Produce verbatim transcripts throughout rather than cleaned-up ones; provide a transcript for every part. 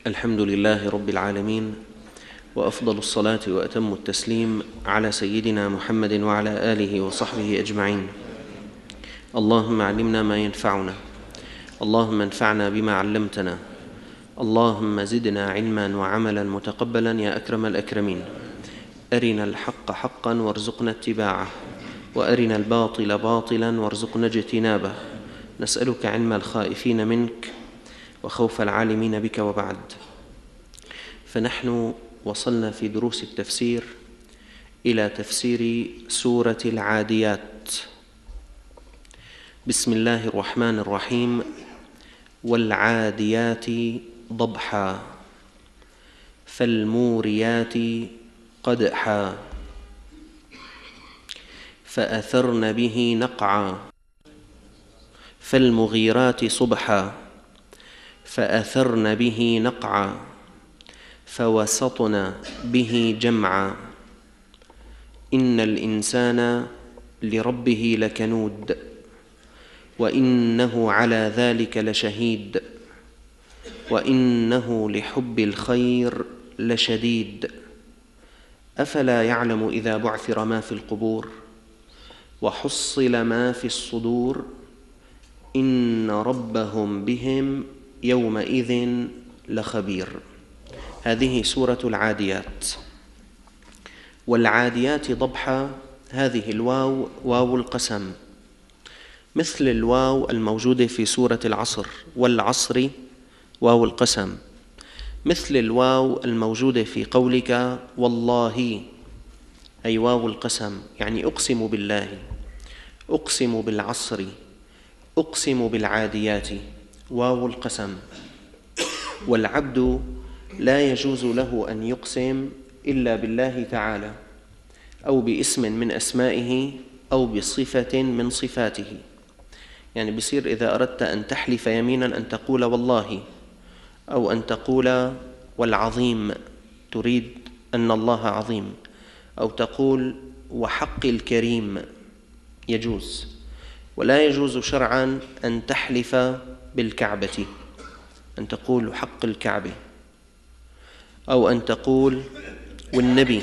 الحمد لله رب العالمين، وأفضل الصلاة وأتم التسليم على سيدنا محمد وعلى آله وصحبه أجمعين. اللهم علمنا ما ينفعنا، اللهم انفعنا بما علمتنا، اللهم زدنا علما وعملا متقبلا يا أكرم الأكرمين. أرنا الحق حقا وارزقنا اتباعه، وأرنا الباطل باطلا وارزقنا اجتنابه. نسألك علم الخائفين منك وخوف العالمين بك. وبعد، فنحن وصلنا في دروس التفسير إلى تفسير سورة العاديات. بسم الله الرحمن الرحيم. والعاديات ضبحا فالموريات قدحا فأثرن به نقعا فالمغيرات صبحا فأثرن به نقعا فوسطن به جمعا إن الإنسان لربه لكنود وإنه على ذلك لشهيد وإنه لحب الخير لشديد أفلا يعلم إذا بعثر ما في القبور وحصل ما في الصدور إن ربهم بهم يومئذ لخبير. هذه سورة العاديات. والعاديات ضبحا، هذه الواو واو القسم، مثل الواو الموجودة في سورة العصر، والعصر واو القسم، مثل الواو الموجودة في قولك والله، أي واو القسم، يعني أقسم بالله، أقسم بالعصر، أقسم بالعاديات، واو القسم. والعبد لا يجوز له أن يقسم إلا بالله تعالى، أو باسم من أسمائه، أو بصفة من صفاته. يعني بصير إذا أردت أن تحلف يمينا أن تقول والله، أو أن تقول والعظيم، تريد أن الله عظيم، أو تقول وحق الكريم، يجوز. ولا يجوز شرعا أن تحلف بالكعبة، أن تقول حق الكعبة، أو أن تقول والنبي،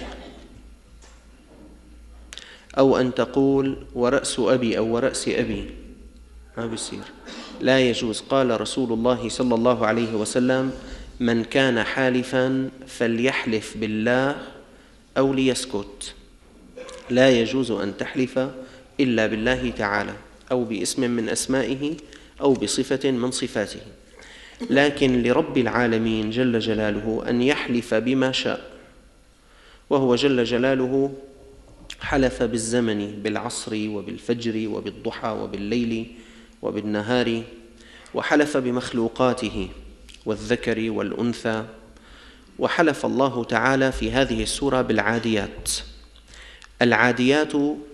أو أن تقول ورأس أبي أو ورأس أبي، ما بيصير، لا يجوز. قال رسول الله صلى الله عليه وسلم: من كان حالفا فليحلف بالله أو ليسكت. لا يجوز أن تحلف إلا بالله تعالى، أو باسم من أسمائه، أو بصفة من صفاته. لكن لرب العالمين جل جلاله أن يحلف بما شاء، وهو جل جلاله حلف بالزمن، بالعصر وبالفجر وبالضحى وبالليل وبالنهار، وحلف بمخلوقاته والذكر والأنثى. وحلف الله تعالى في هذه السورة بالعاديات. العاديات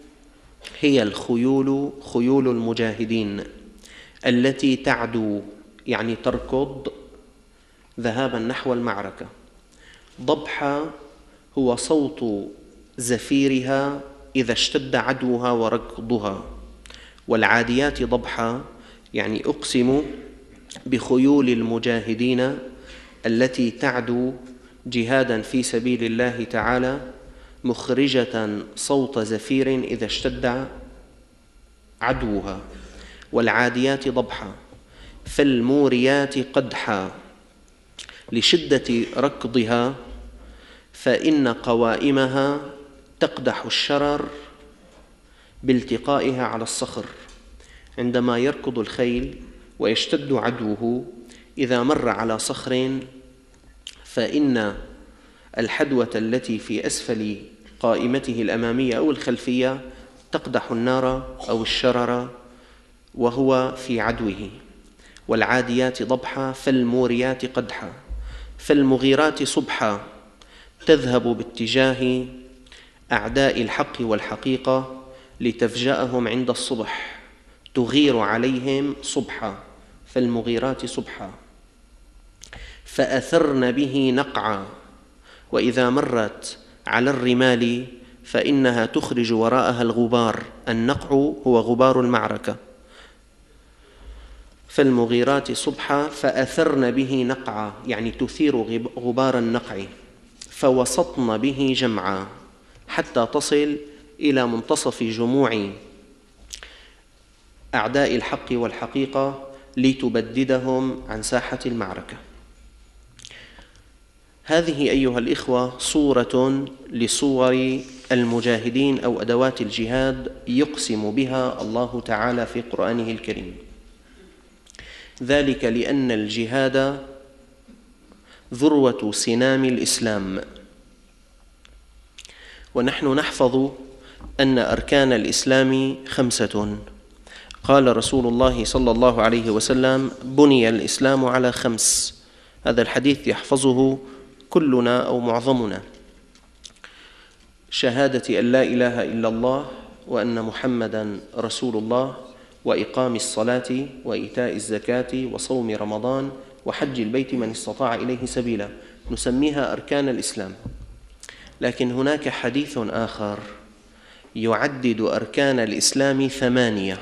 هي الخيول، خيول المجاهدين، التي تعدو، يعني تركض ذهابا نحو المعركة. ضبحا هو صوت زفيرها إذا اشتد عدوها وركضها. والعاديات ضبحا يعني أقسم بخيول المجاهدين التي تعدو جهادا في سبيل الله تعالى، مخرجة صوت زفير إذا اشتد عدوها. والعاديات ضبحا فالموريات قدحا لشدة ركضها، فإن قوائمها تقدح الشرر بالتقائها على الصخر. عندما يركض الخيل ويشتد عدوه، إذا مر على صخر فإن الحدوة التي في أسفل قائمته الأمامية أو الخلفية تقدح النار أو الشرر وهو في عدوه. والعاديات ضبحا فالموريات قدحا فالمغيرات صبحا تذهب باتجاه أعداء الحق والحقيقة لتفجأهم عند الصبح، تغير عليهم صبحا، فالمغيرات صبحا. فأثرن به نقعا، وإذا مرت على الرمال فإنها تخرج وراءها الغبار. النقع هو غبار المعركة. فالمغيرات صبحا فأثرن به نقعا، يعني تثير غبار النقع، فوسطن به جمعا حتى تصل إلى منتصف جموع أعداء الحق والحقيقة لتبددهم عن ساحة المعركة. هذه أيها الإخوة صورة لصور المجاهدين أو أدوات الجهاد يقسم بها الله تعالى في قرآنه الكريم، ذلك لأن الجهاد ذروة سنام الإسلام، ونحن نحفظ أن أركان الإسلام خمسة. قال رسول الله صلى الله عليه وسلم: بني الإسلام على خمس. هذا الحديث يحفظه كلنا أو معظمنا: شهادة أن لا إله إلا الله وأن محمدًا رسول الله، وإقام الصلاة وإيتاء الزكاة وصوم رمضان وحج البيت من استطاع إليه سبيلا. نسميها أركان الإسلام. لكن هناك حديث آخر يعدد أركان الإسلام ثمانية: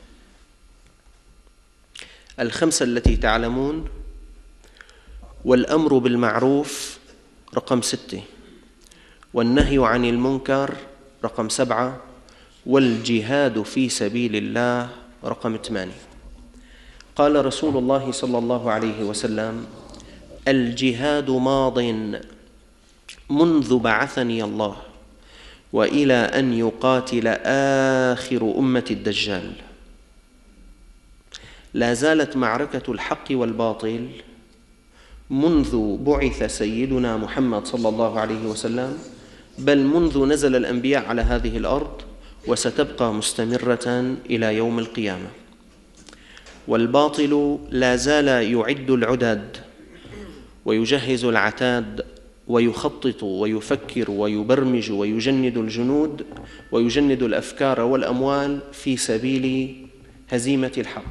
الخمسة التي تعلمون، والأمر بالمعروف رقم ستة، والنهي عن المنكر رقم سبعة، والجهاد في سبيل الله رقم ثمانية. قال رسول الله صلى الله عليه وسلم: الجهاد ماض منذ بعثني الله وإلى أن يقاتل آخر أمة الدجال. لا زالت معركة الحق والباطل منذ بعث سيدنا محمد صلى الله عليه وسلم، بل منذ نزل الأنبياء على هذه الأرض، وستبقى مستمرة إلى يوم القيامة. والباطل لا زال يعد العدد ويجهز العتاد ويخطط ويفكر ويبرمج ويجند الجنود ويجند الأفكار والأموال في سبيل هزيمة الحق.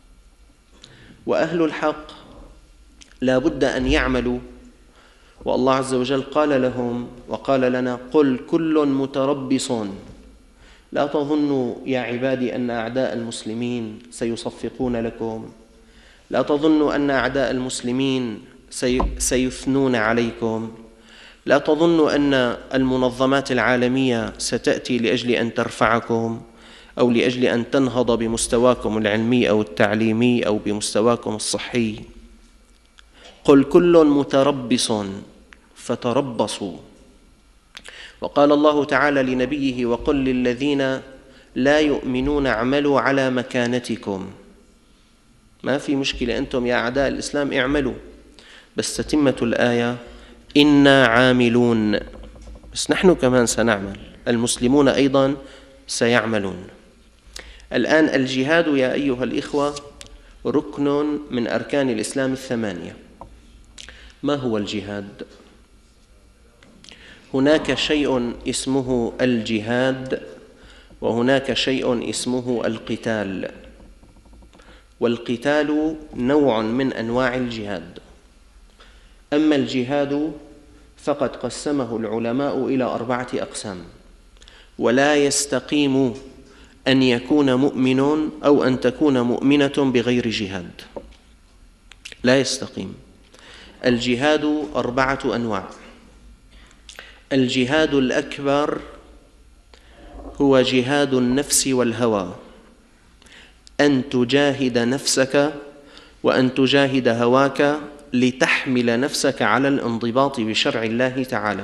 وأهل الحق لا بد أن يعملوا، والله عز وجل قال لهم وقال لنا: قل كل متربص. لا تظنوا يا عبادي أن أعداء المسلمين سيصفقون لكم، لا تظنوا أن أعداء المسلمين سيثنون عليكم، لا تظنوا أن المنظمات العالمية ستأتي لأجل أن ترفعكم أو لأجل أن تنهض بمستواكم العلمي أو التعليمي أو بمستواكم الصحي. قل كل متربص فتربصوا. وقال الله تعالى لنبيه: وقل للذين لا يؤمنون اعملوا على مكانتكم. ما في مشكلة، أنتم يا أعداء الإسلام اعملوا، بس تتمة الآية: إنا عاملون. بس نحن كمان سنعمل، المسلمون أيضا سيعملون. الآن الجهاد يا أيها الإخوة ركن من أركان الإسلام الثمانية. ما هو الجهاد؟ هناك شيء اسمه الجهاد، وهناك شيء اسمه القتال. والقتال نوع من أنواع الجهاد. أما الجهاد فقد قسمه العلماء إلى أربعة أقسام. ولا يستقيم أن يكون مؤمن أو أن تكون مؤمنة بغير جهاد، لا يستقيم. الجهاد أربعة أنواع. الجهاد الأكبر هو جهاد النفس والهوى، أن تجاهد نفسك وأن تجاهد هواك لتحمل نفسك على الانضباط بشرع الله تعالى.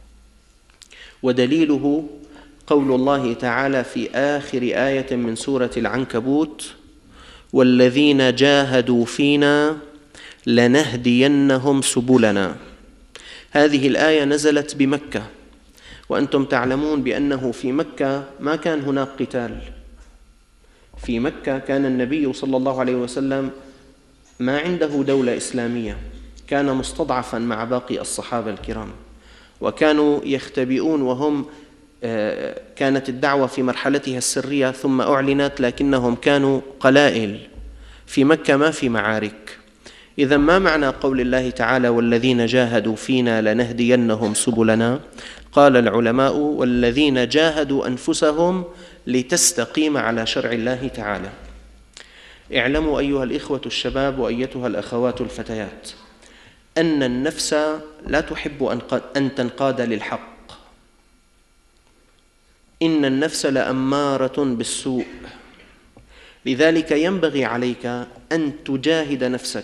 ودليله قول الله تعالى في آخر آية من سورة العنكبوت: والذين جاهدوا فينا لنهدينهم سبلنا. هذه الآية نزلت بمكة، وأنتم تعلمون بأنه في مكة ما كان هناك قتال. في مكة كان النبي صلى الله عليه وسلم ما عنده دولة إسلامية، كان مستضعفا مع باقي الصحابة الكرام، وكانوا يختبئون وهم كانت الدعوة في مرحلتها السرية ثم أعلنت، لكنهم كانوا قلائل. في مكة ما في معارك. إذا ما معنى قول الله تعالى: والذين جاهدوا فينا لنهدينهم سبلنا؟ قال العلماء: والذين جاهدوا أنفسهم لتستقيم على شرع الله تعالى. اعلموا أيها الإخوة الشباب وأيتها الأخوات الفتيات أن النفس لا تحب أن تنقاد للحق، إن النفس لأمارة بالسوء، لذلك ينبغي عليك أن تجاهد نفسك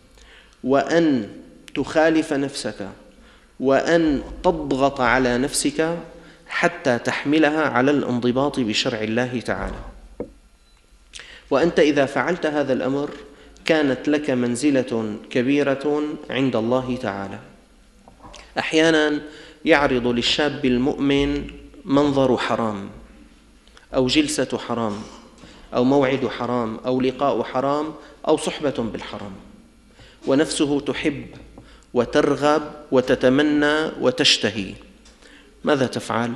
وأن تخالف نفسك وأن تضغط على نفسك حتى تحملها على الانضباط بشرع الله تعالى. وأنت إذا فعلت هذا الأمر كانت لك منزلة كبيرة عند الله تعالى. أحيانا يعرض للشاب المؤمن منظر حرام أو جلسة حرام أو موعد حرام أو لقاء حرام أو صحبة بالحرام، ونفسه تحب وترغب وتتمنى وتشتهي. ماذا تفعل؟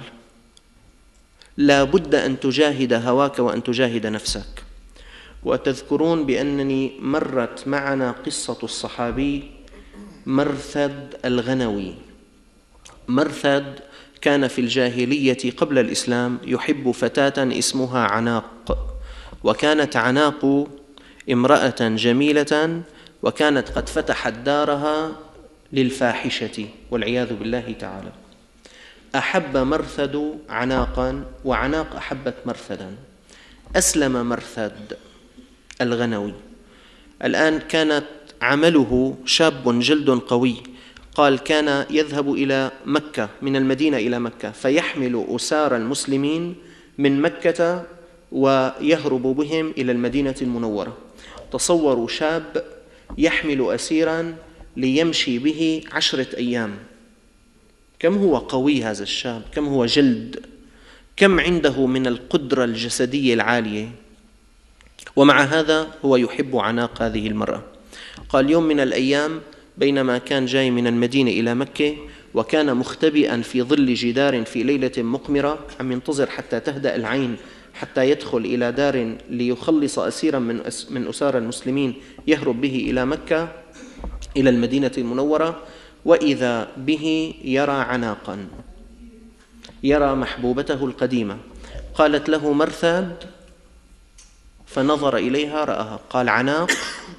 لا بد أن تجاهد هواك وأن تجاهد نفسك. وتذكرون بأنني مرت معنا قصة الصحابي مرثد الغنوي. مرثد كان في الجاهلية قبل الإسلام يحب فتاة اسمها عناق، وكانت عناق امرأة جميلة، وكانت قد فتحت دارها للفاحشة والعياذ بالله تعالى. أحب مرثد عناقا وعناق أحبت مرثدا. أسلم مرثد الغنوي. الآن كانت عمله شاب جلد قوي، قال كان يذهب إلى مكة من المدينة إلى مكة فيحمل أسار المسلمين من مكة ويهرب بهم إلى المدينة المنورة. تصوروا شاب يحمل أسيرا ليمشي به عشرة أيام. كم هو قوي هذا الشاب، كم هو جلد، كم عنده من القدرة الجسدية العالية، ومع هذا هو يحب عناق هذه المرأة. قال يوم من الأيام بينما كان جاي من المدينة إلى مكة وكان مختبئا في ظل جدار في ليلة مقمرة، عم ينتظر حتى تهدأ العين حتى يدخل إلى دار ليخلص أسيرا من من أسار المسلمين يهرب به إلى مكة إلى المدينة المنورة، وإذا به يرى عناقا، يرى محبوبته القديمة. قالت له مرثد، فنظر إليها رآها. قال عناق؟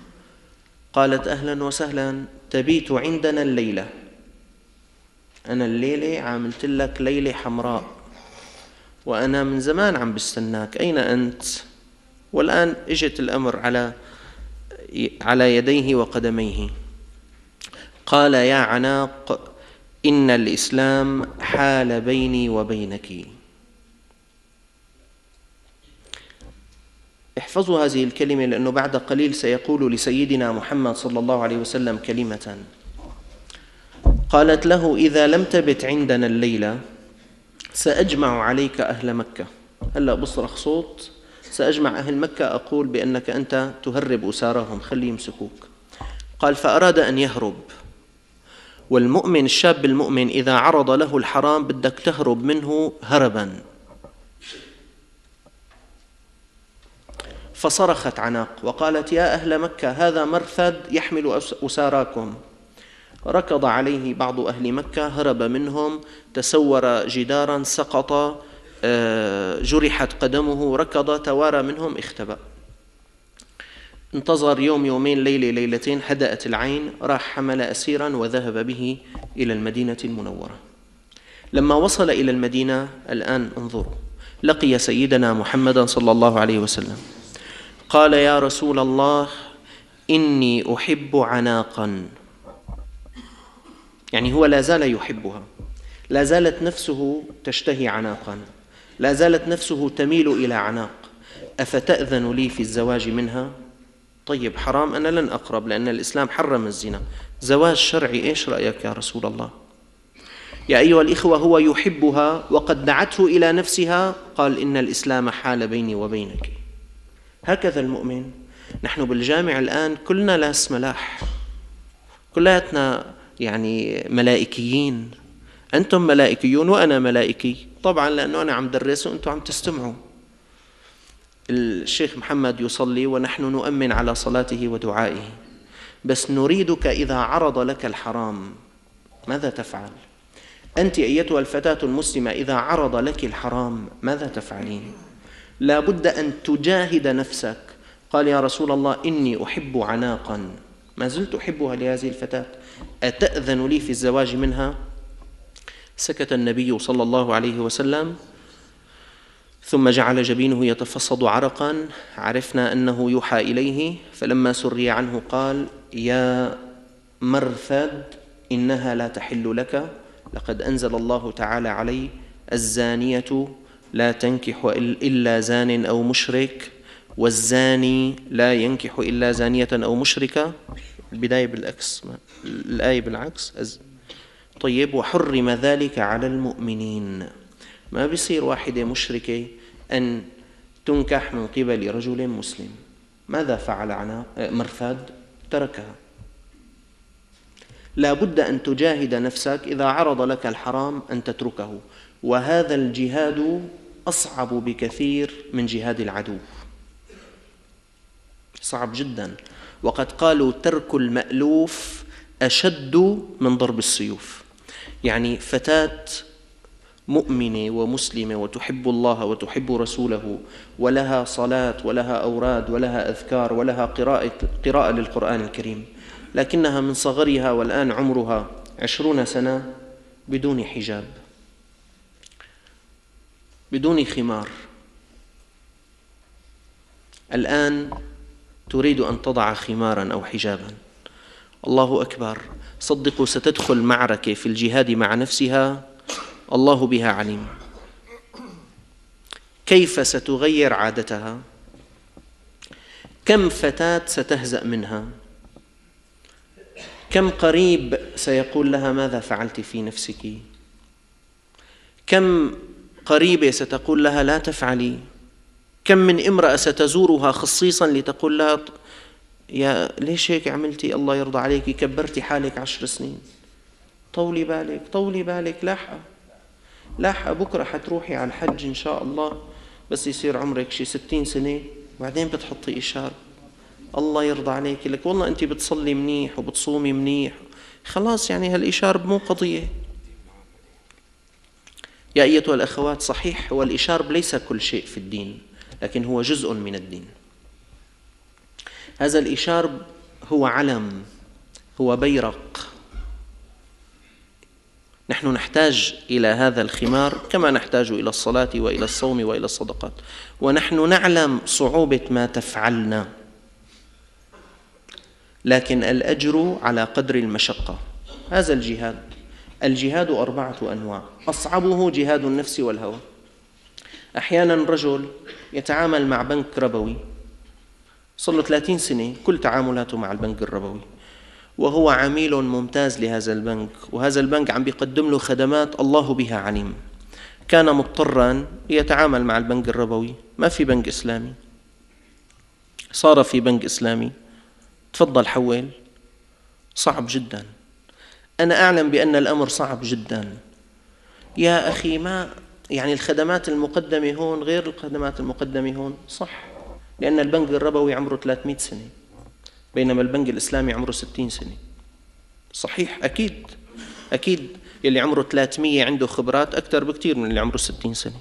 قالت أهلا وسهلا، تبيت عندنا الليلة. أنا الليلة عاملت لك ليلة حمراء، وأنا من زمان عم بستناك، أين أنت؟ والآن اجت الأمر على على يديه وقدميه. قال يا عناق إن الإسلام حال بيني وبينك. احفظوا هذه الكلمة، لأنه بعد قليل سيقول لسيدنا محمد صلى الله عليه وسلم كلمة. قالت له إذا لم تبت عندنا الليلة سأجمع عليك أهل مكة. هلأ بصرخ صوت، سأجمع أهل مكة أقول بأنك أنت تهرب أسارهم، خلي يمسكوك. قال فأراد أن يهرب. والمؤمن الشاب المؤمن إذا عرض له الحرام بدك تهرب منه هربا. فصرخت عناق وقالت يا أهل مكة هذا مرثد يحمل أساراكم. ركض عليه بعض أهل مكة، هرب منهم، تسور جدارا، سقط، جرحت قدمه، ركض، توارى منهم، اختبأ. انتظر يوم يومين ليلة ليلتين، هدأت العين، راح حمل أسيرا وذهب به إلى المدينة المنورة. لما وصل إلى المدينة الآن انظروا، لقي سيدنا محمدا صلى الله عليه وسلم. قال يا رسول الله إني أحب عناقا. يعني هو لا زال يحبها، لا زالت نفسه تشتهي عناقا، لا زالت نفسه تميل إلى عناق. أفتأذن لي في الزواج منها؟ طيب حرام، أنا لن أقرب لأن الإسلام حرم الزنا. زواج شرعي، إيش رأيك يا رسول الله؟ يا أيها الإخوة هو يحبها وقد دعته إلى نفسها. قال إن الإسلام حال بيني وبينك. هكذا المؤمن. نحن بالجامع الآن كلنا لاس ملاح، كلاتنا يعني ملائكيين. أنتم ملائكيون وأنا ملائكي طبعا، لأنه أنا عم درس وأنتم عم تستمعوا. الشيخ محمد يصلي ونحن نؤمن على صلاته ودعائه، بس نريدك إذا عرض لك الحرام ماذا تفعل؟ أنت أيتها الفتاة المسلمة إذا عرض لك الحرام ماذا تفعلين؟ لا بد أن تجاهد نفسك قال يا رسول الله إني أحب عناقا، ما زلت أحبها لهذه الفتاة، أتأذن لي في الزواج منها؟ سكت النبي صلى الله عليه وسلم، ثم جعل جبينه يتفصد عرقا، عرفنا أنه يوحى إليه، فلما سري عنه قال يا مرثد إنها لا تحل لك، لقد أنزل الله تعالى علي الزانية لا تنكح إلا زان أو مشرك، والزاني لا ينكح إلا زانية أو مشركة. البداية بالعكس، الآية بالعكس. طيب، وحرم ذلك على المؤمنين، ما بيصير واحدة مشركة أن تنكح من قبل رجل مسلم. ماذا فعل عناق مرثد؟ تركها. لا بد أن تجاهد نفسك إذا عرض لك الحرام أن تتركه، وهذا الجهاد أصعب بكثير من جهاد العدو، صعب جدا. وقد قالوا ترك المألوف أشد من ضرب السيوف. يعني فتاة مؤمنة ومسلمة وتحب الله وتحب رسوله، ولها صلاة ولها أوراد ولها أذكار ولها قراءة, قراءة للقرآن الكريم، لكنها من صغرها والآن عمرها عشرون سنة بدون حجاب، بدون خمار، الآن تريد أن تضع خمارا أو حجابا. الله أكبر، صدقوا ستدخل معركة في الجهاد مع نفسها الله بها عليم. كيف ستغير عادتها؟ كم فتاة ستهزأ منها؟ كم قريب سيقول لها ماذا فعلت في نفسك؟ كم قريبة ستقول لها لا تفعلي؟ كم من امرأة ستزورها خصيصا لتقول لها يا ليش هيك عملتي، الله يرضى عليك، كبرتي حالك عشر سنين، طولي بالك طولي بالك، لاحقة لاحقة بكرة حتروحي على الحج إن شاء الله، بس يصير عمرك شي ستين سنة وبعدين بتحطي إشارة، الله يرضى عليك، لك والله أنت بتصلي منيح وبتصومي منيح، خلاص يعني هالإشارة مو قضية. يا أيتها الأخوات، صحيح هو الإشارة ليس كل شيء في الدين، لكن هو جزء من الدين. هذا الإشارب هو علم، هو بيرق. نحن نحتاج إلى هذا الخمار كما نحتاج إلى الصلاة وإلى الصوم وإلى الصدقات، ونحن نعلم صعوبة ما تفعلنا، لكن الأجر على قدر المشقة. هذا الجهاد، الجهاد أربعة أنواع، أصعبه جهاد النفس والهوى. أحيانا رجل يتعامل مع بنك ربوي، صار له ثلاثين سنة كل تعاملاته مع البنك الربوي، وهو عميل ممتاز لهذا البنك، وهذا البنك عم بيقدم له خدمات الله بها عليم. كان مضطرا يتعامل مع البنك الربوي، ما في بنك إسلامي، صار في بنك إسلامي، تفضل حول. صعب جدا، أنا أعلم بأن الأمر صعب جدا يا أخي، ما يعني الخدمات المقدمة هون غير الخدمات المقدمة هون، صح، لأن البنك الربوي عمره ثلاثمئة سنة بينما البنك الإسلامي عمره ستين سنة، صحيح، أكيد أكيد يلي عمره ثلاثمئة عنده خبرات أكثر بكثير من اللي عمره ستين سنة.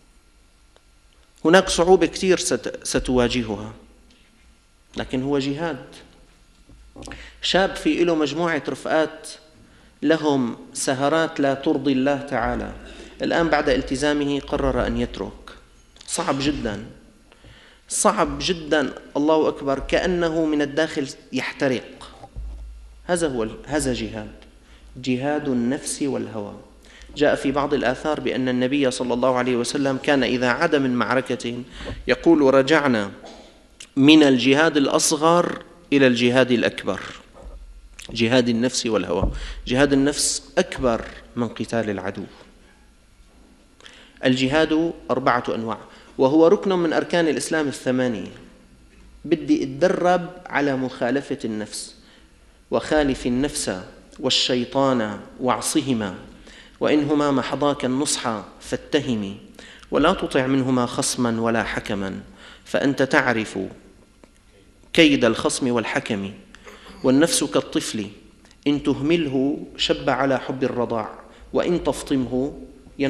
هناك صعوبة كثير ستواجهها، لكن هو جهاد. شاب في له مجموعة رفقات لهم سهرات لا ترضي الله تعالى، الآن بعد التزامه قرر أن يترك. صعب جدا، صعب جدا، الله أكبر، كأنه من الداخل يحترق. هذا هو هذا جهاد، جهاد النفس والهوى. جاء في بعض الآثار بأن النبي صلى الله عليه وسلم كان إذا عاد من معركة يقول رجعنا من الجهاد الأصغر إلى الجهاد الأكبر، جهاد النفس والهوى. جهاد النفس أكبر من قتال العدو. الجهاد أربعة أنواع، وهو ركن من أركان الإسلام الثمانية. بدي أتدرب على مخالفة النفس، وخالف النفس والشيطان واعصهما، وإنهما محضاك النصح فاتهمي، ولا تطع منهما خصما ولا حكما، فأنت تعرف كيد الخصم والحكم، والنفس كالطفل إن تهمله شب على حب الرضاع، وإن تفطمه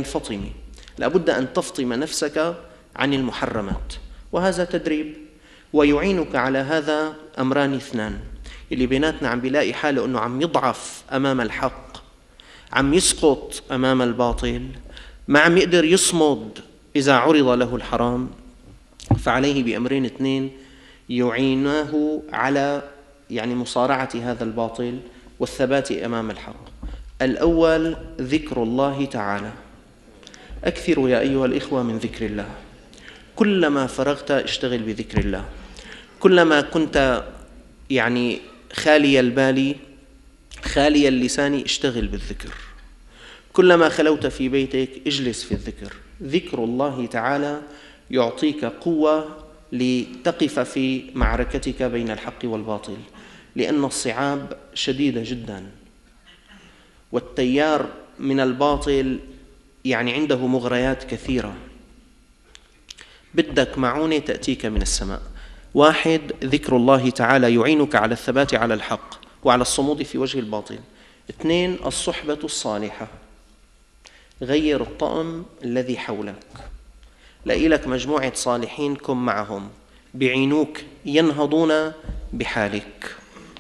ينفطم. لابد أن تفطم نفسك عن المحرمات، وهذا تدريب. ويعينك على هذا أمران اثنان. اللي بيناتنا عم بيلاقي حاله أنه عم يضعف أمام الحق، عم يسقط أمام الباطل، ما عم يقدر يصمد إذا عرض له الحرام، فعليه بأمرين اثنين يعينه على يعني مصارعة هذا الباطل والثبات أمام الحق. الأول ذكر الله تعالى. أكثروا يا أيها الإخوة من ذكر الله. كلما فرغت اشتغل بذكر الله. كلما كنت يعني خالي البال خالي اللسان اشتغل بالذكر. كلما خلوت في بيتك اجلس في الذكر. ذكر الله تعالى يعطيك قوة لتقف في معركتك بين الحق والباطل، لأن الصعاب شديدة جدا، والتيار من الباطل يعني عنده مغريات كثيرة. بدك معونة تأتيك من السماء. واحد، ذكر الله تعالى يعينك على الثبات على الحق وعلى الصمود في وجه الباطل. اثنين، الصحبة الصالحة. غير الطقم الذي حولك، لاقي لك مجموعة صالحين كن معهم بيعينوك ينهضون بحالك.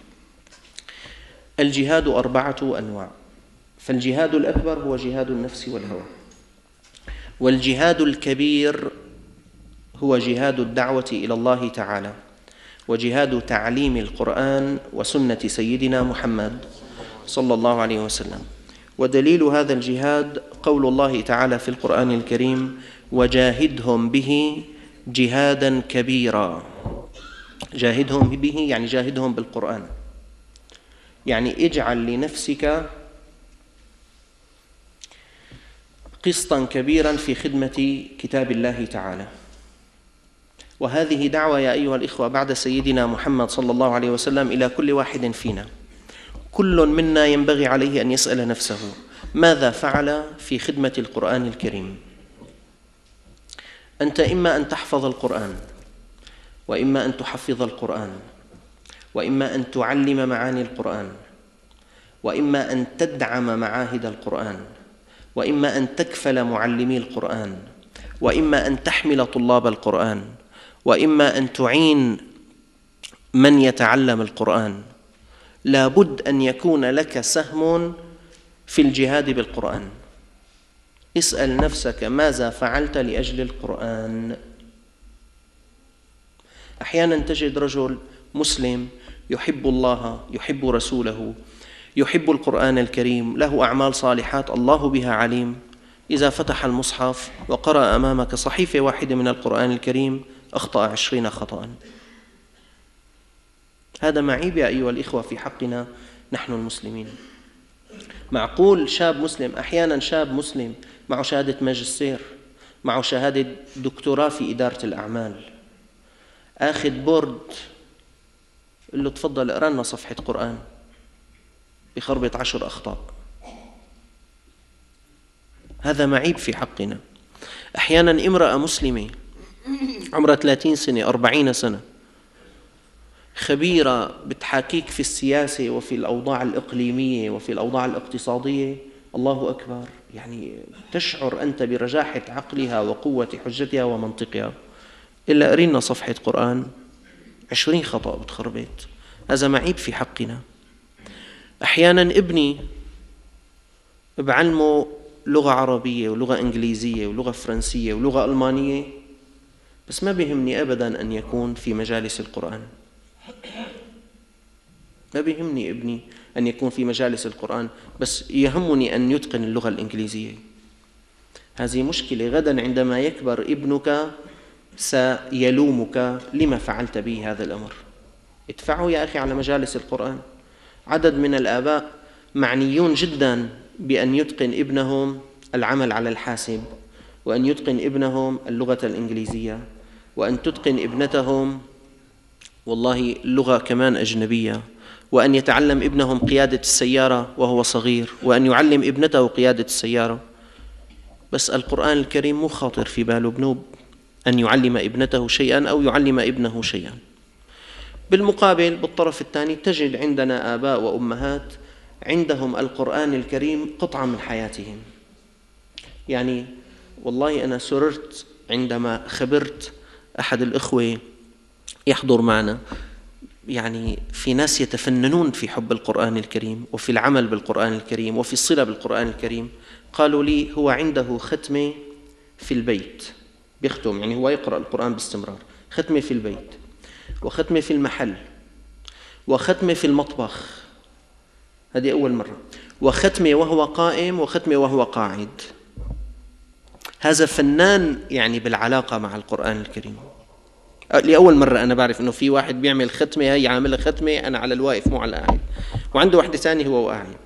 الجهاد أربعة أنواع، فالجهاد الأكبر هو جهاد النفس والهوى، والجهاد الكبير هو جهاد الدعوة إلى الله تعالى، وجهاد تعليم القرآن وسنة سيدنا محمد صلى الله عليه وسلم. ودليل هذا الجهاد قول الله تعالى في القرآن الكريم: وجاهدهم به جهادا كبيرا. جاهدهم به يعني جاهدهم بالقرآن، يعني اجعل لنفسك قسطا كبيرا في خدمة كتاب الله تعالى. وهذه دعوة يا أيها الإخوة بعد سيدنا محمد صلى الله عليه وسلم إلى كل واحد فينا. كل منا ينبغي عليه أن يسأل نفسه: ماذا فعل في خدمة القرآن الكريم؟ أنت إما أن تحفظ القرآن، وإما أن تحفظ القرآن، وإما أن تعلم معاني القرآن، وإما أن تدعم معاهد القرآن، وإما أن تكفل معلمي القرآن، وإما أن تحمل طلاب القرآن، وإما أن تعين من يتعلم القرآن. لا بد أن يكون لك سهم في الجهاد بالقرآن. اسأل نفسك: ماذا فعلت لأجل القرآن؟ أحيانا تجد رجل مسلم يحب الله، يحب رسوله، يحب القرآن الكريم، له أعمال صالحات الله بها عليم. إذا فتح المصحف وقرأ أمامك صحيفة واحدة من القرآن الكريم أخطأ عشرين خطأ. هذا معيب يا أيها الإخوة في حقنا نحن المسلمين. معقول شاب مسلم، أحيانا شاب مسلم معه شهادة ماجستير، معه شهادة دكتوراه في إدارة الأعمال، آخذ بورد، قل له تفضل اقرأ لنا صفحة قرآن، بخربط عشر أخطاء. هذا معيب في حقنا. أحيانا امرأة مسلمة عمرها ثلاثين سنة أربعين سنة، خبيرة بتحاكيك في السياسة وفي الأوضاع الإقليمية وفي الأوضاع الاقتصادية، الله أكبر، يعني تشعر أنت برجاحة عقلها وقوة حجتها ومنطقها، إلا قرينا صفحة قرآن عشرين خطأ بتخربط. هذا معيب في حقنا. أحيانا ابني بعلمه لغة عربية ولغة إنجليزية ولغة فرنسية ولغة ألمانية، بس ما بيهمني أبدا أن يكون في مجالس القرآن. ما بيهمني ابني أن يكون في مجالس القرآن، بس يهمني أن يتقن اللغة الإنجليزية. هذه مشكلة. غدا عندما يكبر ابنك سيلومك لما فعلت به هذا الأمر. ادفعه يا أخي على مجالس القرآن. عدد من الآباء معنيون جدا بأن يتقن ابنهم العمل على الحاسب، وأن يتقن ابنهم اللغة الإنجليزية، وأن تتقن ابنتهم والله لغة كمان أجنبية، وأن يتعلم ابنهم قيادة السيارة وهو صغير، وأن يعلم ابنته قيادة السيارة. بس القرآن الكريم مو خاطر في باله بنوب أن يعلم ابنته شيئا أو يعلم ابنه شيئا. بالمقابل بالطرف الثاني تجد عندنا آباء وأمهات عندهم القرآن الكريم قطعة من حياتهم. يعني والله أنا سررت عندما خبرت أحد الإخوة يحضر معنا. يعني في ناس يتفننون في حب القرآن الكريم وفي العمل بالقرآن الكريم وفي الصلة بالقرآن الكريم. قالوا لي هو عنده ختمة في البيت، بيختم، يعني هو يقرأ القرآن باستمرار، ختمة في البيت وختمة في المحل وختمة في المطبخ، هذه أول مرة، وختمة وهو قائم وختمة وهو قاعد. هذا فنان يعني بالعلاقة مع القرآن الكريم. لأول مرة أنا بعرف إنه في واحد بيعمل ختمة، هي عاملة ختمة أنا على الواقف مو على القاعد، وعنده واحدة ثانية هو قاعد.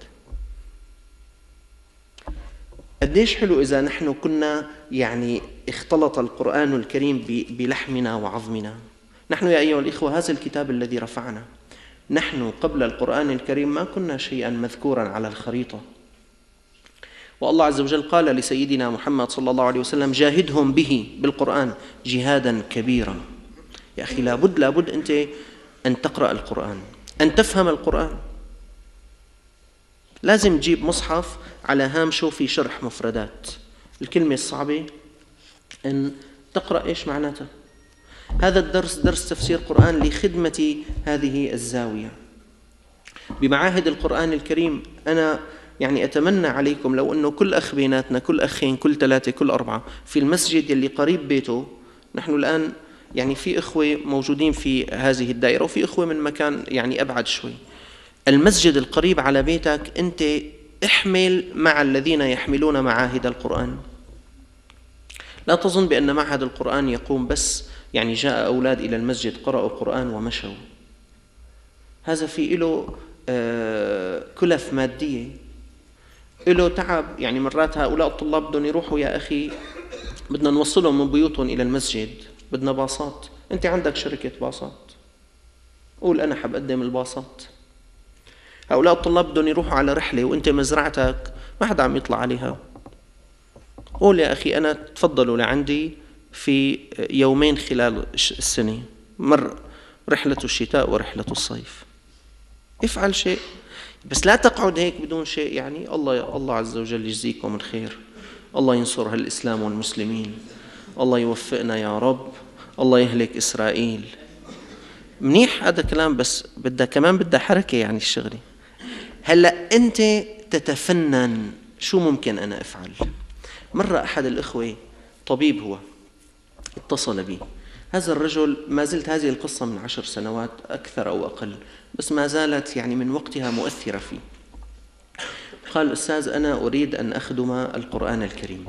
قديش حلو إذا نحن كنا يعني اختلط القرآن الكريم بلحمنا وعظمنا. نحن يا أيها الإخوة هذا الكتاب الذي رفعنا، نحن قبل القرآن الكريم ما كنا شيئا مذكورا على الخريطة، والله عز وجل قال لسيدنا محمد صلى الله عليه وسلم جاهدهم به بالقرآن جهادا كبيرا. يا أخي لابد لابد أنت أن تقرأ القرآن، أن تفهم القرآن. لازم تجيب مصحف على هامشه في شرح مفردات الكلمة الصعبة، أن تقرأ إيش معناتها. هذا الدرس درس تفسير قرآن لخدمة هذه الزاوية بمعاهد القرآن الكريم. أنا يعني أتمنى عليكم لو أنه كل أخ بيناتنا، كل أخين، كل ثلاثة، كل أربعة في المسجد اللي قريب بيته. نحن الآن يعني في إخوة موجودين في هذه الدائرة وفي إخوة من مكان يعني أبعد شوي. المسجد القريب على بيتك أنت احمل مع الذين يحملون معاهد القرآن. لا تظن بأن معهد القرآن يقوم بس يعني جاء أولاد إلى المسجد قرأوا القرآن ومشوا. هذا في له كلف مادية، له تعب. يعني مرات هؤلاء الطلاب بدهم يروحوا، يا أخي بدنا نوصلهم من بيوتهم إلى المسجد، بدنا باصات. أنت عندك شركة باصات، قول أنا حب أقدم الباصات. هؤلاء الطلاب بدهم يروحوا على رحلة وأنت مزرعتك ما حدا عم يطلع عليها، قول يا أخي أنا تفضلوا لعندي في يومين خلال السنة، مر رحلة الشتاء ورحلة الصيف. افعل شيء، بس لا تقعد هيك بدون شيء. يعني الله الله عز وجل يجزيكم الخير، الله ينصر هالإسلام والمسلمين، الله يوفقنا يا رب، الله يهلك إسرائيل. منيح هذا كلام، بس بدها كمان بدها حركة. يعني الشغلة هلأ أنت تتفنن شو ممكن أنا أفعل. مرة أحد الإخوة طبيب هو اتصل بي، هذا الرجل ما زلت هذه القصة من عشر سنوات أكثر أو أقل، بس ما زالت يعني من وقتها مؤثرة فيه. قال أستاذ أنا أريد أن أخدم القرآن الكريم،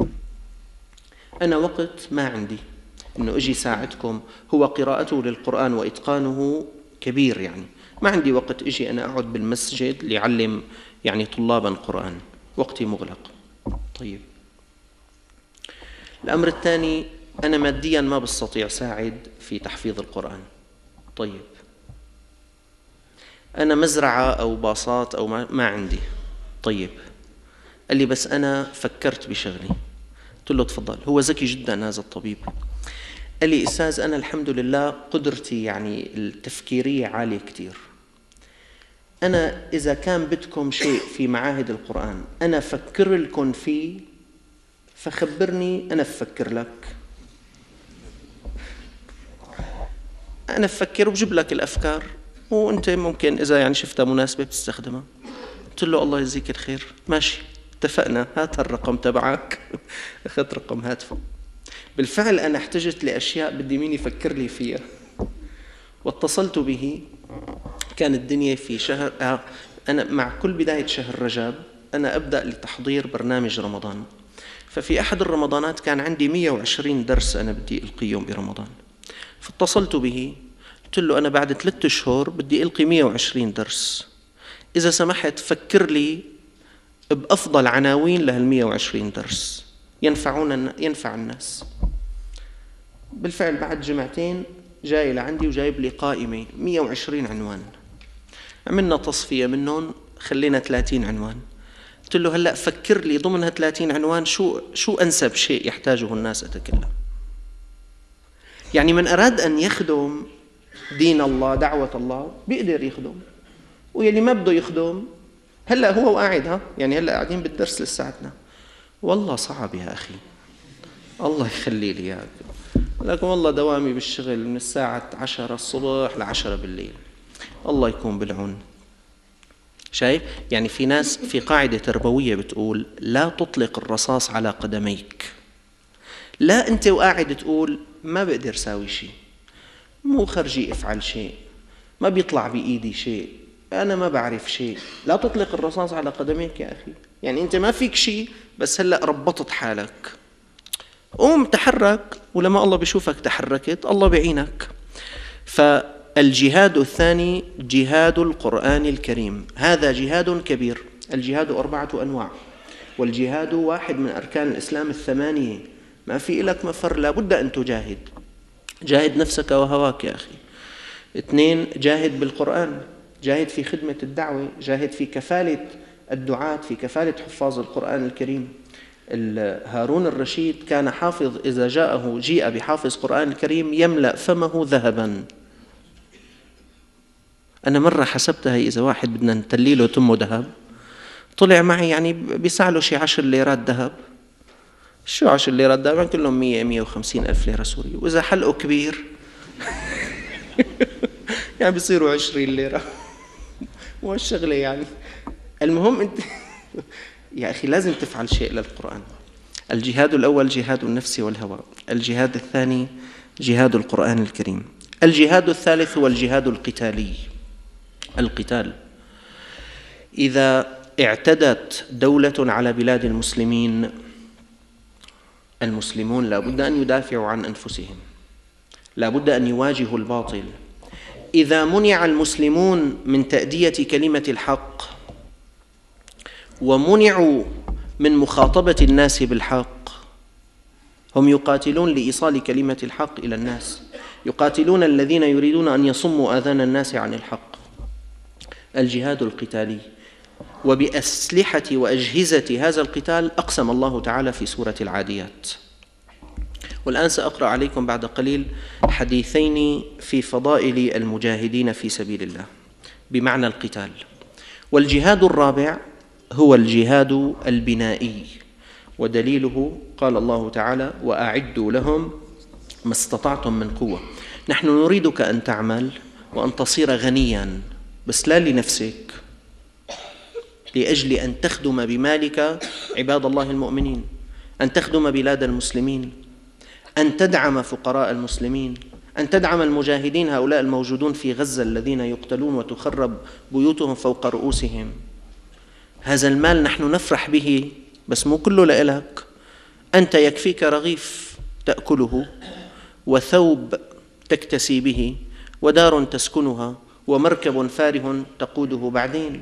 أنا وقت ما عندي إنه أجي ساعدكم، هو قراءته للقرآن وإتقانه كبير، يعني ما عندي وقت أجي أنا أقعد بالمسجد ليعلم يعني طلابا قرآن، وقتي مغلق. طيب الأمر الثاني، أنا ماديا ما بستطيع ساعد في تحفيظ القرآن. طيب أنا مزرعة أو باصات أو ما عندي. طيب قال لي بس أنا فكرت بشغلي. قلت له تفضل. هو ذكي جدا هذا الطبيب. قال لي أستاذ أنا الحمد لله قدرتي يعني التفكيرية عالية كتير، أنا إذا كان بدكم شيء في معاهد القرآن أنا فكر لكم فيه، فخبرني أنا أفكر لك، أنا أفكر وبجيب لك الأفكار وأنت ممكن إذا يعني شفتها مناسبة بتستخدمها. قلت له الله يجزيك الخير، ماشي اتفقنا، هات الرقم تبعك. أخذت رقم هاتفه. بالفعل أنا احتجت لأشياء بدي مين يفكر لي فيها، واتصلت به. كانت الدنيا في شهر آه أنا مع كل بداية شهر رجب أنا أبدأ لتحضير برنامج رمضان، ففي أحد الرمضانات كان عندي مئة وعشرين درس أنا بدي ألقيهم برمضان. فاتصلت به قلت له أنا بعد ثلاثة أشهر بدي ألقي مئة وعشرين درس، إذا سمحت فكر لي بأفضل عناوين لهالمئة وعشرين درس ينفعون ينفع الناس. بالفعل بعد جمعتين جاي لعندي وجايب لي قائمة مئة وعشرين عنوان، عملنا تصفية منهم خلينا ثلاثين عنوان. قلت له هلأ فكر لي ضمن ثلاثين عنوان شو شو أنسب شيء يحتاجه الناس أتكلم. يعني من أراد أن يخدم دين الله دعوة الله بيقدر يخدم، ويلي ما بده يخدم هلأ هو قاعد ها يعني هلأ قاعدين بالدرس لساعتنا. والله صعب يا أخي، الله يخلي لي إياك. لكن والله دوامي بالشغل من الساعة عشرة الصبح لعشرة بالليل. الله يكون بالعون. شايف؟ يعني في ناس في قاعدة تربوية بتقول لا تطلق الرصاص على قدميك. لا أنت وقاعد تقول ما بقدر ساوي شيء، مو خرجي افعل شيء، ما بيطلع بإيدي شيء، أنا ما بعرف شيء. لا تطلق الرصاص على قدميك يا أخي. يعني أنت ما فيك شيء، بس هلأ ربطت حالك، قوم تحرك، ولما الله بيشوفك تحركت الله بيعينك. فالجهاد الثاني جهاد القرآن الكريم، هذا جهاد كبير. الجهاد أربعة أنواع، والجهاد واحد من أركان الإسلام الثمانية، ما في إلك مفر، لابد أن تجاهد. جاهد نفسك وهواك يا أخي. اثنين، جاهد بالقرآن، جاهد في خدمة الدعوة، جاهد في كفالة الدعاة، في كفالة حفاظ القرآن الكريم. هارون الرشيد كان حافظ، إذا جاءه جيء بحافظ قرآن الكريم يملأ فمه ذهبا. أنا مرة حسبتها، إذا واحد بدنا نتليله تمه ذهب طلع معي يعني بيسعله شي عشر ليرات ذهب. شو عشر ليرات ذهب؟ كلهم مية مية وخمسين ألف ليرة سورية، وإذا حلقه كبير يعني بيصيروا عشرين ليرة. مو الشغلة يعني. المهم أنت يا أخي لازم تفعل شيء للقرآن. الجهاد الأول جهاد النفس والهوى، الجهاد الثاني جهاد القرآن الكريم، الجهاد الثالث هو الجهاد القتالي. القتال، إذا اعتدت دولة على بلاد المسلمين، المسلمون لا بد أن يدافعوا عن أنفسهم، لا بد أن يواجهوا الباطل. إذا منع المسلمون من تأدية كلمة الحق ومنعوا من مخاطبة الناس بالحق، هم يقاتلون لإيصال كلمة الحق إلى الناس، يقاتلون الذين يريدون أن يصموا آذان الناس عن الحق. الجهاد القتالي، وبأسلحة وأجهزة هذا القتال أقسم الله تعالى في سورة العاديات. والآن سأقرأ عليكم بعد قليل حديثين في فضائل المجاهدين في سبيل الله بمعنى القتال. والجهاد الرابع هو الجهاد البنائي، ودليله قال الله تعالى: وأعدوا لهم ما استطعتم من قوة. نحن نريدك أن تعمل وأن تصير غنيا، بس لا لنفسك، لأجل أن تخدم بمالك عباد الله المؤمنين، أن تخدم بلاد المسلمين، أن تدعم فقراء المسلمين، أن تدعم المجاهدين هؤلاء الموجودون في غزة الذين يقتلون وتخرب بيوتهم فوق رؤوسهم. هذا المال نحن نفرح به، بس مو كله لإلك. أنت يكفيك رغيف تأكله، وثوب تكتسي به، ودار تسكنها، ومركب فاره تقوده. بعدين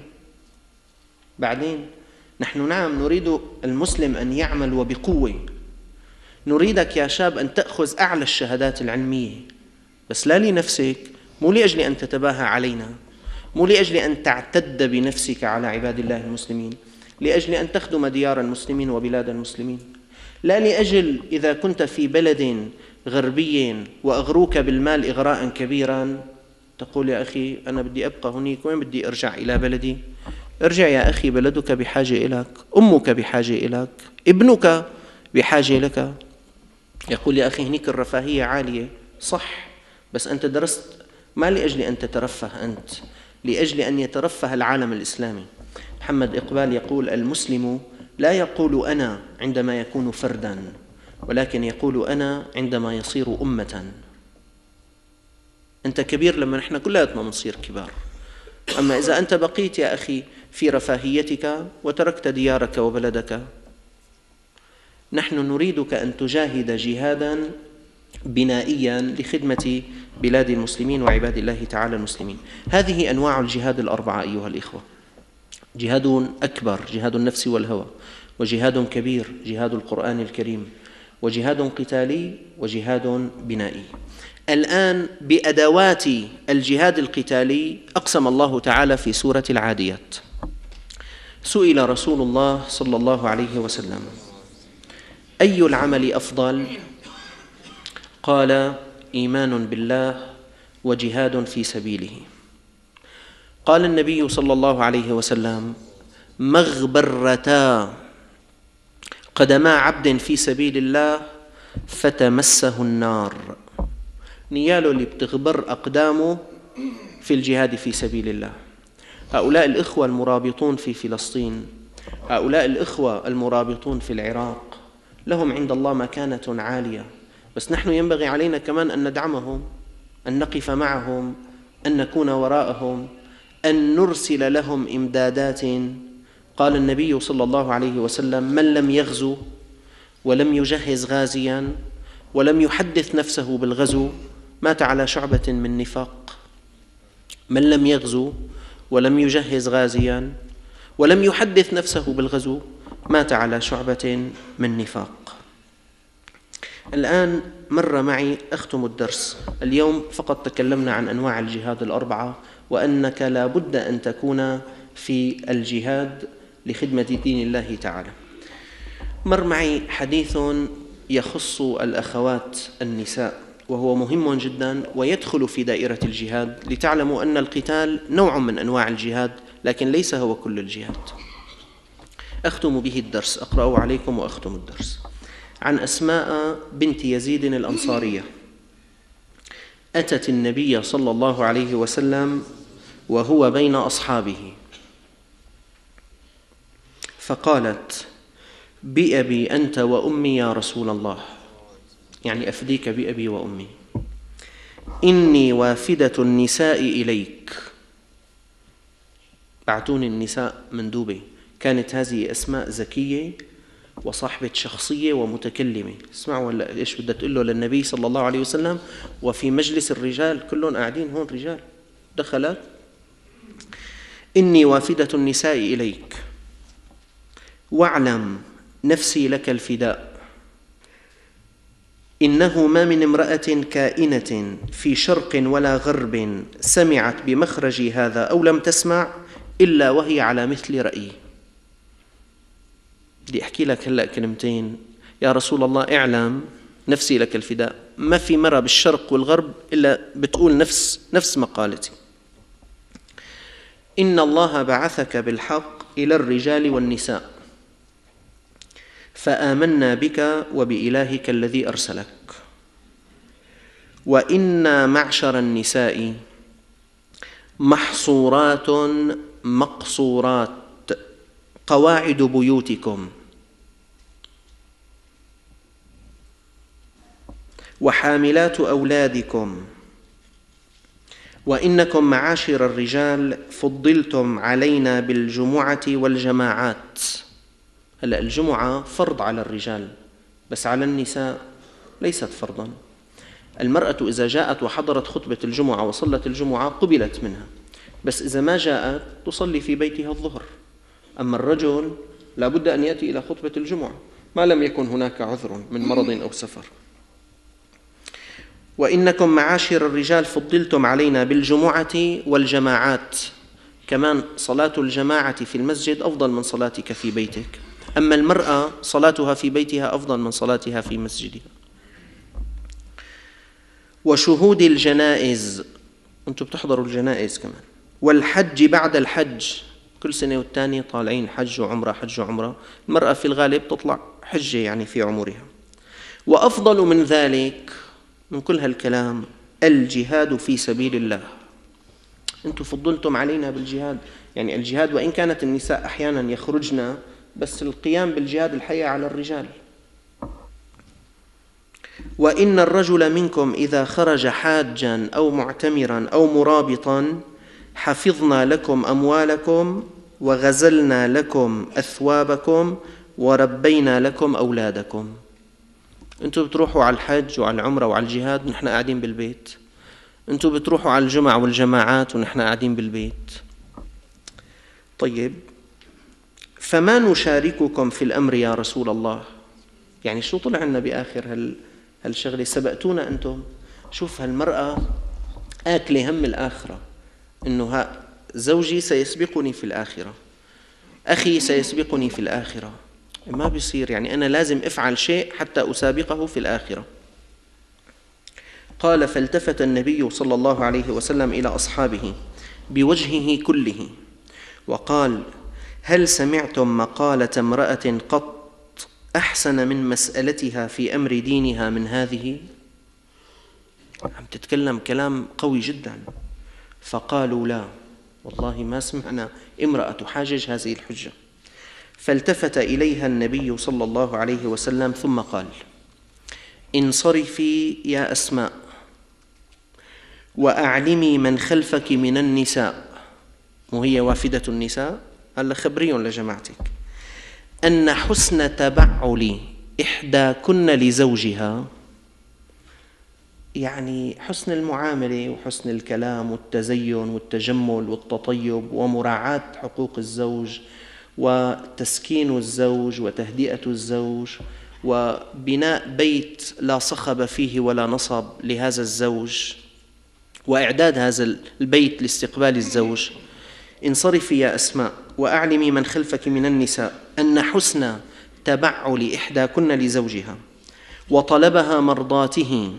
بعدين نحن نعم نريد المسلم أن يعمل وبقوة. نريدك يا شاب أن تأخذ أعلى الشهادات العلمية، بس لا لنفسك، مو لأجل أن تتباهى علينا، مو لأجل أن تعتد بنفسك على عباد الله المسلمين، لأجل أن تخدم ديار المسلمين وبلاد المسلمين. لا لأجل إذا كنت في بلد غربي وأغروك بالمال إغراء كبيرا تقول: يا أخي أنا بدي أبقى هناك، وين بدي أرجع إلى بلدي؟ ارجع يا أخي، بلدك بحاجة إليك، أمك بحاجة إليك، ابنك بحاجة لك. يقول: يا أخي هناك الرفاهية عالية، صح، بس أنت درست ما لأجل أن تترفه أنت، لأجل أن يترفه العالم الإسلامي. محمد إقبال يقول: المسلم لا يقول أنا عندما يكون فرداً، ولكن يقول أنا عندما يصير أمة. أنت كبير لما نحن كلاتنا نصير كبار. أما إذا أنت بقيت يا أخي في رفاهيتك وتركت ديارك وبلدك، نحن نريدك أن تجاهد جهاداً بنائياً لخدمة بلاد المسلمين وعباد الله تعالى المسلمين. هذه أنواع الجهاد الأربعة أيها الإخوة: جهاد أكبر جهاد النفس والهوى، وجهاد كبير جهاد القرآن الكريم، وجهاد قتالي، وجهاد بنائي. الآن بأدوات الجهاد القتالي أقسم الله تعالى في سورة العاديات. سئل رسول الله صلى الله عليه وسلم: أي العمل أفضل؟ قال: إيمان بالله وجهاد في سبيله. قال النبي صلى الله عليه وسلم: مغبرتا قدما عبد في سبيل الله فتمسه النار. نياله اللي بتغبر أقدامه في الجهاد في سبيل الله. هؤلاء الإخوة المرابطون في فلسطين، هؤلاء الإخوة المرابطون في العراق لهم عند الله مكانة عالية، بس نحن ينبغي علينا كمان أن ندعمهم، أن نقف معهم، أن نكون وراءهم، أن نرسل لهم إمدادات. قال النبي صلى الله عليه وسلم: من لم يغزو ولم يجهز غازيا ولم يحدث نفسه بالغزو مات على شعبة من نفاق. من لم يغزو ولم يجهز غازيا ولم يحدث نفسه بالغزو مات على شعبة من نفاق. الآن مر معي أختم الدرس. اليوم فقط تكلمنا عن أنواع الجهاد الأربعة، وأنك لا بد أن تكون في الجهاد لخدمة دين الله تعالى. مر معي حديث يخص الأخوات النساء، وهو مهم جدا ويدخل في دائرة الجهاد، لتعلموا أن القتال نوع من أنواع الجهاد لكن ليس هو كل الجهاد. أختم به الدرس، أقرأ عليكم وأختم الدرس. عن أسماء بنت يزيد الأنصارية، أتت النبي صلى الله عليه وسلم وهو بين أصحابه فقالت: بأبي أنت وأمي يا رسول الله، يعني أفديك بأبي وأمي، إني وافدة النساء إليك. بعتوني النساء مندوبة. كانت هذه أسماء ذكية وصاحبة شخصية ومتكلمة. اسمعوا هلا إيش بدها تقول له للنبي صلى الله عليه وسلم وفي مجلس الرجال، كلهم قاعدين هون رجال. دخلت: إني وافدة النساء إليك واعلم نفسي لك الفداء، إنه ما من امرأة كائنة في شرق ولا غرب سمعت بمخرجي هذا أو لم تسمع إلا وهي على مثل رأيي. بدي أحكي لك هلأ كلمتين. يا رسول الله اعلم نفسي لك الفداء، ما في مرة بالشرق والغرب إلا بتقول نفس نفس مقالتي. إن الله بعثك بالحق إلى الرجال والنساء، فآمنا بك وبإلهك الذي أرسلك، وإنا معشر النساء محصورات مقصورات قواعد بيوتكم، وحاملات أولادكم، وإنكم معاشر الرجال فضلتم علينا بالجمعة والجماعات. هلأ الجمعة فرض على الرجال، بس على النساء ليست فرضا. المرأة إذا جاءت وحضرت خطبة الجمعة وصلت الجمعة قبلت منها، بس إذا ما جاءت تصلي في بيتها الظهر. أما الرجل لا بد أن يأتي إلى خطبة الجمعة ما لم يكن هناك عذر من مرض أو سفر. وإنكم معاشر الرجال فضلتم علينا بالجمعة والجماعات، كمان صلاة الجماعة في المسجد أفضل من صلاتك في بيتك، أما المرأة صلاتها في بيتها أفضل من صلاتها في مسجدها. وشهود الجنائز، أنتم بتحضروا الجنائز كمان، والحج بعد الحج، كل سنة والتانية طالعين حج وعمرة حج وعمرة. المرأة في الغالب تطلع حجة يعني في عمرها. وأفضل من ذلك من كل هالكلام الجهاد في سبيل الله. أنتم فضلتم علينا بالجهاد، يعني الجهاد وإن كانت النساء أحيانا يخرجن، بس القيام بالجهاد الحياة على الرجال. وإن الرجل منكم إذا خرج حاجا أو معتمرا أو مرابطا حفظنا لكم أموالكم وغزلنا لكم أثوابكم وربينا لكم أولادكم. أنتم بتروحوا على الحج وعلى العمرة وعلى الجهاد ونحن قاعدين بالبيت. أنتم بتروحوا على الجمع والجماعات ونحن قاعدين بالبيت. طيب، فما نشارككم في الأمر يا رسول الله؟ يعني شو طلع لنا بآخر هال هالشغلة؟ سبقتونا أنتم. شوف هالمرأة آكلة هم الآخرة، إنه ها زوجي سيسبقني في الآخرة، أخي سيسبقني في الآخرة. ما بيصير، يعني أنا لازم أفعل شيء حتى أسابقه في الآخرة. قال: فالتفت النبي صلى الله عليه وسلم إلى أصحابه بوجهه كله وقال: هل سمعتم مقالة امرأة قط أحسن من مسألتها في أمر دينها من هذه؟ عم تتكلم كلام قوي جدا. فقالوا لا والله ما سمعنا امرأة تحاجج هذه الحجة. فالتفت إليها النبي صلى الله عليه وسلم ثم قال: انصرفي يا أسماء وأعلمي من خلفك من النساء، وهي وافدة النساء، هلا خبريهم لجماعتك، أن حسن تبعل إحداكن لزوجها، يعني حسن المعاملة وحسن الكلام والتزين والتجمل والتطيب ومراعاة حقوق الزوج وتسكين الزوج وتهدئة الزوج وبناء بيت لا صخب فيه ولا نصب لهذا الزوج وإعداد هذا البيت لاستقبال الزوج. انصرفي يا أسماء وأعلمي من خلفك من النساء أن حسن تبعل إحداكن لزوجها وطلبها مرضاته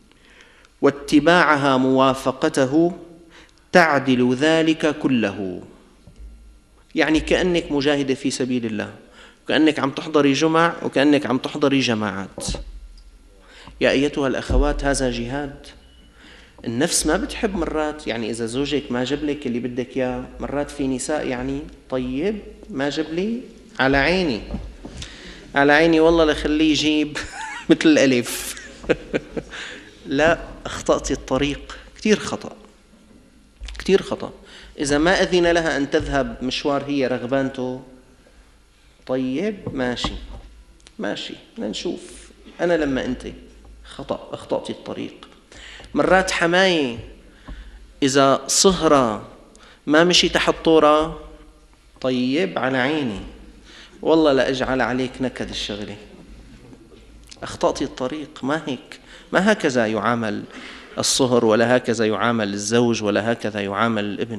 واتباعها موافقته تعدل ذلك كله. يعني كأنك مجاهدة في سبيل الله، وكأنك عم تحضري جمع وكأنك عم تحضري جماعات. يا أيتها الأخوات، هذا جهاد. النفس ما بتحب مرات، يعني إذا زوجك ما جاب لك اللي بدك إياه، مرات في نساء يعني طيب ما جاب لي على عيني على عيني والله لخليه يجيب مثل الألف. لا، أخطأت الطريق، كتير خطأ كتير خطأ. إذا ما أذن لها أن تذهب مشوار هي رغبانته، طيب ماشي ماشي لنشوف أنا لما أنت. خطأ، أخطأت الطريق. مرات حماية إذا صهرة ما مشي تحت طورة، طيب على عيني والله لا أجعل عليك نكد الشغلة. أخطأت الطريق، ما هيك، ما هكذا يعامل الصهر، ولا هكذا يعامل الزوج، ولا هكذا يعامل الابن.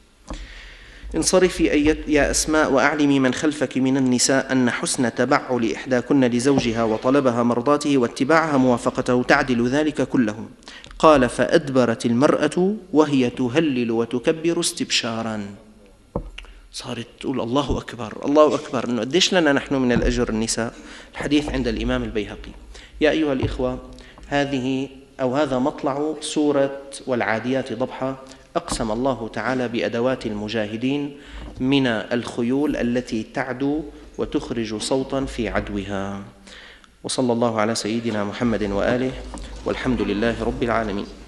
انصرفي يا أسماء وأعلمي من خلفك من النساء أن حسن تبعل إحداكن لزوجها وطلبها مرضاته واتباعها موافقته تعدل ذلك كله. قال: فأدبرت المرأة وهي تهلل وتكبر استبشارا. صارت تقول الله أكبر الله أكبر، إنه قديش لنا نحن من الأجر النساء. الحديث عند الإمام البيهقي. يا أيها الإخوة، هذه أو هذا مطلع سورة والعاديات ضبحا. أقسم الله تعالى بأدوات المجاهدين من الخيول التي تعدو وتخرج صوتا في عدوها. وصلى الله على سيدنا محمد وآله، والحمد لله رب العالمين.